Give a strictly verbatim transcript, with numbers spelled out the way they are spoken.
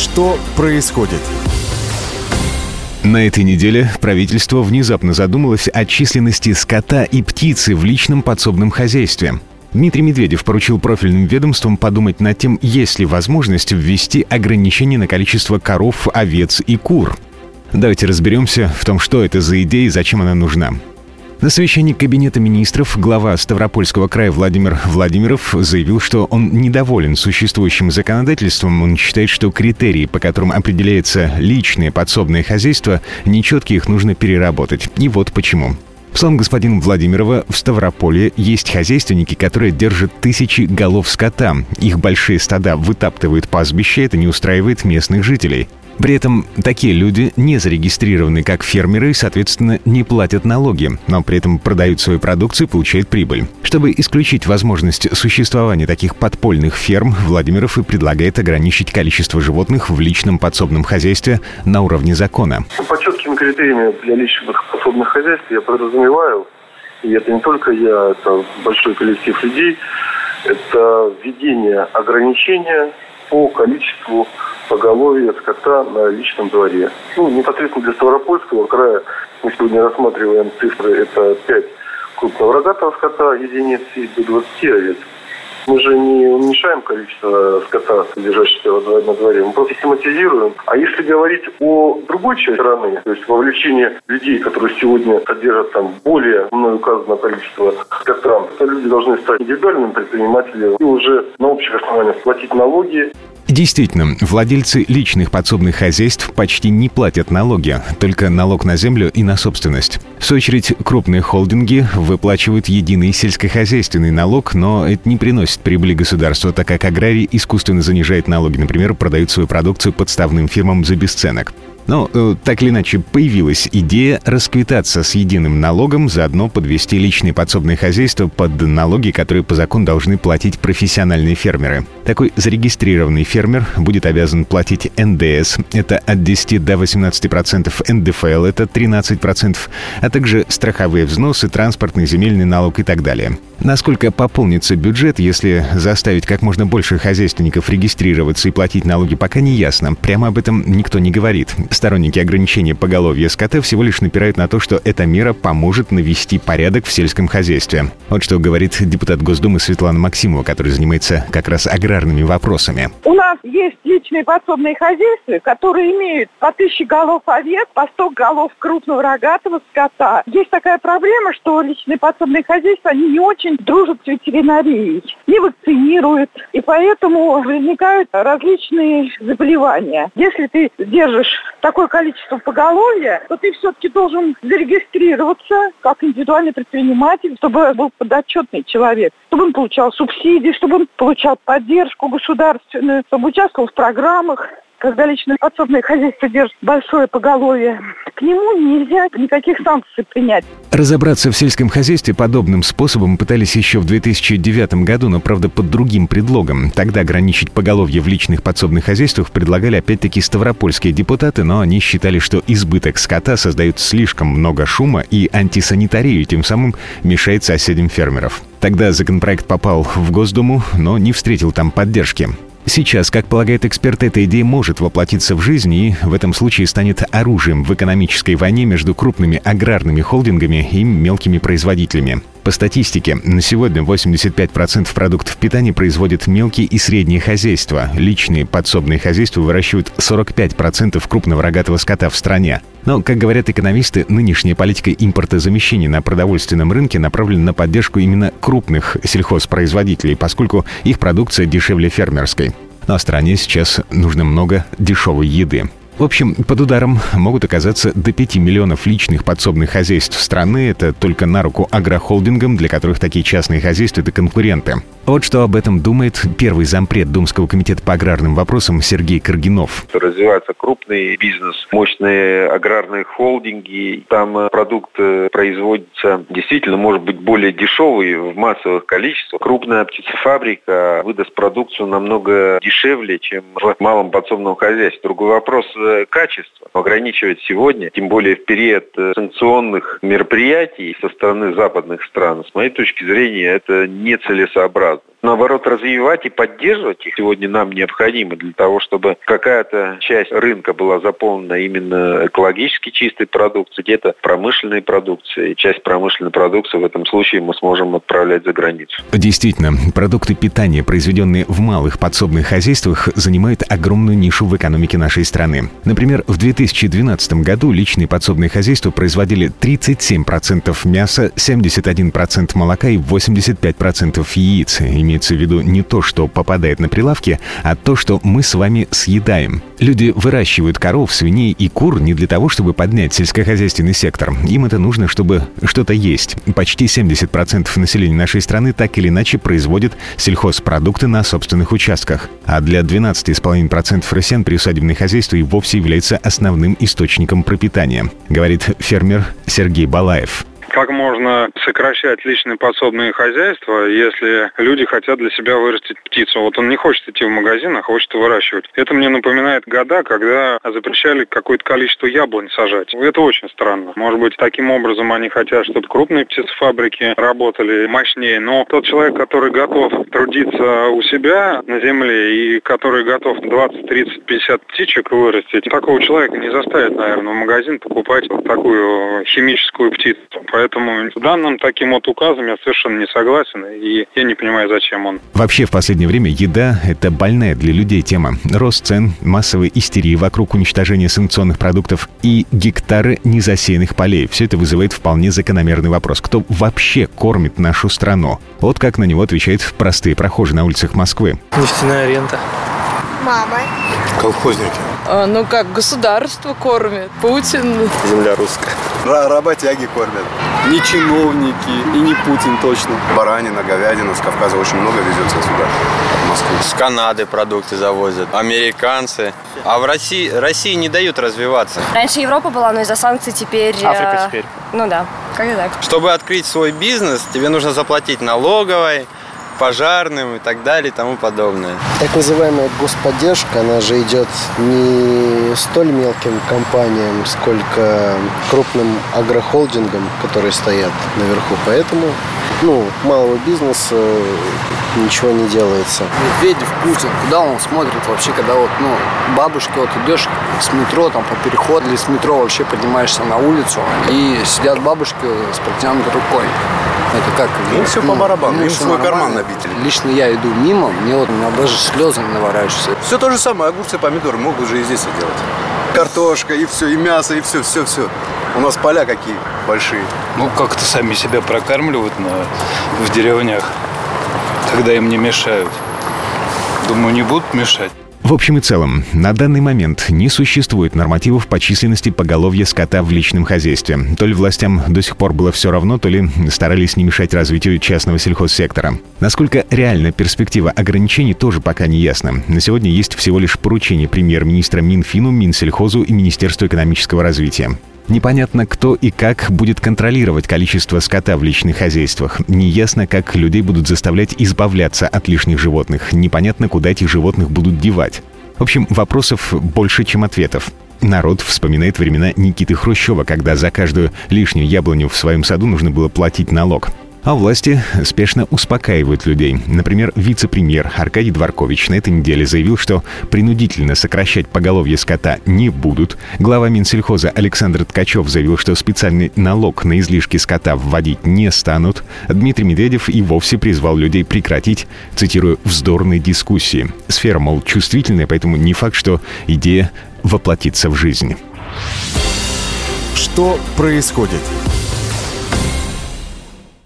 Что происходит? На этой неделе правительство внезапно задумалось о численности скота и птицы в личном подсобном хозяйстве. Дмитрий Медведев поручил профильным ведомствам подумать над тем, есть ли возможность ввести ограничения на количество коров, овец и кур. Давайте разберемся в том, что это за идея и зачем она нужна. На совещании Кабинета министров глава Ставропольского края Владимир Владимиров заявил, что он недоволен существующим законодательством. Он считает, что критерии, по которым определяется личное подсобное хозяйство, нечеткие, их нужно переработать. И вот почему. По словам господина Владимирова, в Ставрополье есть хозяйственники, которые держат тысячи голов скота. Их большие стада вытаптывают пастбища, это не устраивает местных жителей. При этом такие люди не зарегистрированы как фермеры и, соответственно, не платят налоги, но при этом продают свою продукцию и получают прибыль. Чтобы исключить возможность существования таких подпольных ферм, Владимиров и предлагает ограничить количество животных в личном подсобном хозяйстве на уровне закона. По четким критериям для личных подсобных хозяйств я подразумеваю, и это не только я, это большой коллектив людей, это введение ограничения по количеству поголовья скота на личном дворе. Ну, непосредственно для Ставропольского края мы сегодня рассматриваем цифры. Это пять крупного рогатого скота, единиц и до двадцати овец. Мы же не уменьшаем количество скота, содержащегося на дворе, мы просто систематизируем. А если говорить о другой части страны, то есть вовлечение людей, которые сегодня содержат там более мной указанное количество скота, то люди должны стать индивидуальными предпринимателями и уже на общих основаниях платить налоги. Действительно, владельцы личных подсобных хозяйств почти не платят налоги, только налог на землю и на собственность. В свою очередь, крупные холдинги выплачивают единый сельскохозяйственный налог, но это не приносит прибыли государству, так как аграрий искусственно занижает налоги, например, продают свою продукцию подставным фирмам за бесценок. Но, э, так или иначе, появилась идея расквитаться с единым налогом, заодно подвести личные подсобные хозяйства под налоги, которые по закону должны платить профессиональные фермеры. Такой зарегистрированный фермер будет обязан платить эн дэ эс, это от десяти до восемнадцати процентов, эн дэ эф эл, это тринадцать процентов, а также страховые взносы, транспортный, земельный налог и так далее. Насколько пополнится бюджет, если заставить как можно больше хозяйственников регистрироваться и платить налоги, пока не ясно. Прямо об этом никто не говорит. Сторонники ограничения поголовья скота всего лишь напирают на то, что эта мера поможет навести порядок в сельском хозяйстве. Вот что говорит депутат Госдумы Светлана Максимова, которая занимается как раз аграрными вопросами. У нас есть личные подсобные хозяйства, которые имеют по тысяче голов овец, по сто голов крупного рогатого скота. Есть такая проблема, что личные подсобные хозяйства, они не очень дружат с ветеринарией, не вакцинируют, и поэтому возникают различные заболевания. Если ты держишь такое количество поголовья, то ты все-таки должен зарегистрироваться как индивидуальный предприниматель, чтобы был подотчетный человек, чтобы он получал субсидии, чтобы он получал поддержку государственную, чтобы участвовал в программах. Когда личное подсобное хозяйство держит большое поголовье, к нему нельзя никаких санкций принять. Разобраться в сельском хозяйстве подобным способом пытались еще в две тысячи девятом году, но, правда, под другим предлогом. Тогда ограничить поголовье в личных подсобных хозяйствах предлагали опять-таки ставропольские депутаты, но они считали, что избыток скота создает слишком много шума и антисанитарию, тем самым мешает соседям фермеров. Тогда законопроект попал в Госдуму, но не встретил там поддержки. Сейчас, как полагают эксперты, эта идея может воплотиться в жизнь и в этом случае станет оружием в экономической войне между крупными аграрными холдингами и мелкими производителями. По статистике, на сегодня восемьдесят пять процентов продуктов питания производят мелкие и средние хозяйства. Личные подсобные хозяйства выращивают сорок пять процентов крупного рогатого скота в стране. Но, как говорят экономисты, нынешняя политика импортозамещения на продовольственном рынке направлена на поддержку именно крупных сельхозпроизводителей, поскольку их продукция дешевле фермерской. Но стране сейчас нужно много дешевой еды. В общем, под ударом могут оказаться до пяти миллионов личных подсобных хозяйств страны. Это только на руку агрохолдингам, для которых такие частные хозяйства – это конкуренты. Вот что об этом думает первый зампред Думского комитета по аграрным вопросам Сергей Каргинов. Развивается крупный бизнес, мощные аграрные холдинги. Там продукт производится действительно, может быть, более дешевый в массовых количествах. Крупная птицефабрика выдаст продукцию намного дешевле, чем в малом подсобном хозяйстве. Другой вопрос – качество. Ограничивать сегодня, тем более в период санкционных мероприятий со стороны западных стран, с моей точки зрения, это нецелесообразно. наоборот, развивать и поддерживать их сегодня нам необходимо для того, чтобы какая-то часть рынка была заполнена именно экологически чистой продукцией, где-то промышленной продукцией. Часть промышленной продукции в этом случае мы сможем отправлять за границу. Действительно, продукты питания, произведенные в малых подсобных хозяйствах, занимают огромную нишу в экономике нашей страны. Например, в две тысячи двенадцатом году личные подсобные хозяйства производили тридцать семь процентов мяса, семьдесят один процент молока и восемьдесят пять процентов яиц. Имеется в виду не то, что попадает на прилавки, а то, что мы с вами съедаем. Люди выращивают коров, свиней и кур не для того, чтобы поднять сельскохозяйственный сектор. Им это нужно, чтобы что-то есть. Почти семьдесят процентов населения нашей страны так или иначе производит сельхозпродукты на собственных участках. А для двенадцати целых пяти десятых процента россиян приусадебное хозяйство и вовсе является основным источником пропитания, говорит фермер Сергей Балаев. Как можно сокращать личные подсобные хозяйства, если люди хотят для себя вырастить птицу? Вот он не хочет идти в магазин, а хочет выращивать. Это мне напоминает года, когда запрещали какое-то количество яблонь сажать. Это очень странно. Может быть, таким образом они хотят, чтобы крупные птицефабрики работали мощнее. Но тот человек, который готов трудиться у себя на земле и который готов двадцать, тридцать, пятьдесят птичек вырастить, такого человека не заставит, наверное, в магазин покупать вот такую химическую птицу. Поэтому с данным таким вот указом я совершенно не согласен, и я не понимаю, зачем он. Вообще, в последнее время еда – это больная для людей тема. Рост цен, массовая истерия вокруг уничтожения санкционных продуктов и гектары незасеянных полей. Все это вызывает вполне закономерный вопрос. Кто вообще кормит нашу страну? Вот как на него отвечают простые прохожие на улицах Москвы. Нефтяная рента. Мама. Колхозники. А, ну как, государство кормит, Путин. Земля русская. Р- работяги кормят. Не чиновники и не Путин точно. Баранина, говядина с Кавказа очень много везется сюда, в Москву. С Канады продукты завозят, американцы. А в России, России не дают развиваться. Раньше Европа была, но из-за санкций теперь... Африка теперь. Ну да, как-то так. Чтобы открыть свой бизнес, тебе нужно заплатить налоговой, пожарным и так далее и тому подобное. Так называемая господдержка, она же идет не столь мелким компаниям, сколько крупным агрохолдингам, которые стоят наверху. Поэтому, ну, малого бизнеса ничего не делается. Медведев, Путин, куда он смотрит вообще, когда вот, ну, бабушка, вот идешь с метро, там, по переходу, или с метро вообще поднимаешься на улицу, и сидят бабушки с протянутой рукой. Это как? Им все по барабану, им свой карман набить. Лично я иду мимо, мне вот, у меня даже слезы наворачиваются. Все то же самое, огурцы, помидоры могут же и здесь и делать. Картошка, и все, и мясо, и все, все, все. У нас поля какие большие. Ну, как-то сами себя прокармливают на, в деревнях, когда им не мешают. Думаю, не будут мешать. В общем и целом, на данный момент не существует нормативов по численности поголовья скота в личном хозяйстве. То ли властям до сих пор было все равно, то ли старались не мешать развитию частного сельхозсектора. Насколько реальна перспектива ограничений, тоже пока не ясно. На сегодня есть всего лишь поручение премьер-министра Минфину, Минсельхозу и Министерству экономического развития. Непонятно, кто и как будет контролировать количество скота в личных хозяйствах. Неясно, как людей будут заставлять избавляться от лишних животных. Непонятно, куда этих животных будут девать. В общем, вопросов больше, чем ответов. Народ вспоминает времена Никиты Хрущева, когда за каждую лишнюю яблоню в своем саду нужно было платить налог. А власти спешно успокаивают людей. Например, вице-премьер Аркадий Дворкович на этой неделе заявил, что принудительно сокращать поголовье скота не будут. Глава Минсельхоза Александр Ткачев заявил, что специальный налог на излишки скота вводить не станут. Дмитрий Медведев и вовсе призвал людей прекратить, цитирую, «вздорные дискуссии». Сфера, мол, чувствительная, поэтому не факт, что идея воплотится в жизнь. Что происходит?